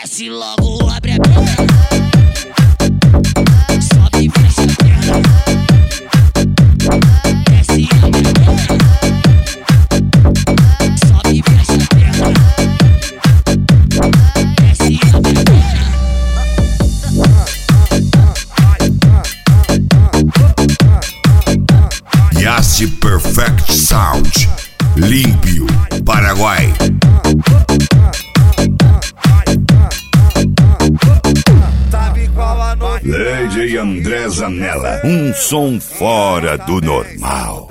desce logo, abre a perna. Sobe e fecha a perna. Desce e abre a perna. Sobe e fecha a perna. Desce e abre a perna. Yassi Perfect Sound, Límpio, Paraguai. Lady André Zanella, um som fora do normal.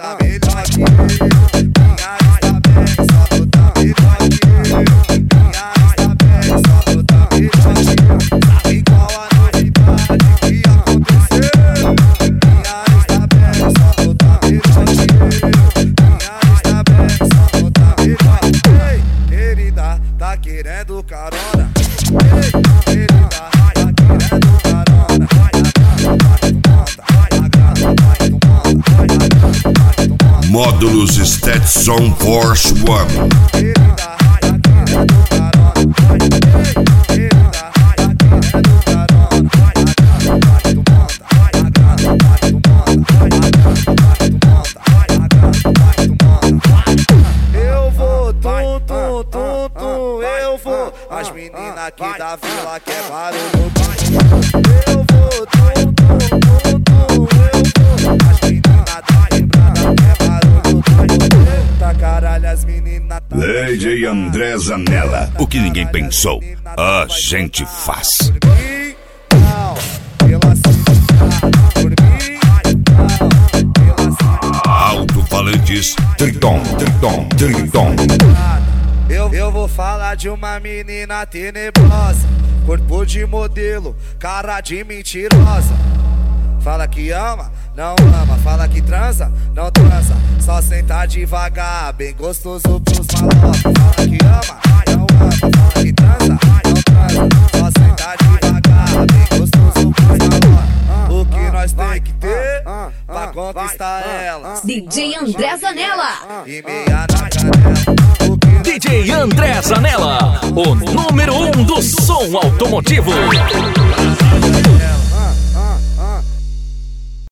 Tá querendo carona? Módulos Stetson Force One. Eu vou, eu vou. As meninas aqui da vila quer barulho. Eu vou, eu vou. As meninas da quebrada quer barulho. Tá caralho, as meninas tá. Lady André Zanella, o que ninguém pensou, a gente faz. Alto-falantes, Triton. Eu vou falar de uma menina tenebrosa, corpo de modelo, cara de mentirosa. Fala que ama, não ama. Fala que transa, não transa. Só senta devagar, bem gostoso pros malocos. Fala que ama, não ama. Fala que transa, não transa. Só senta devagar, bem gostoso pros malocos. O que nós tem que ter pra conquistar elas? DJ André Zanella. E meia na canela. DJ André Zanella, o número 1 do som automotivo.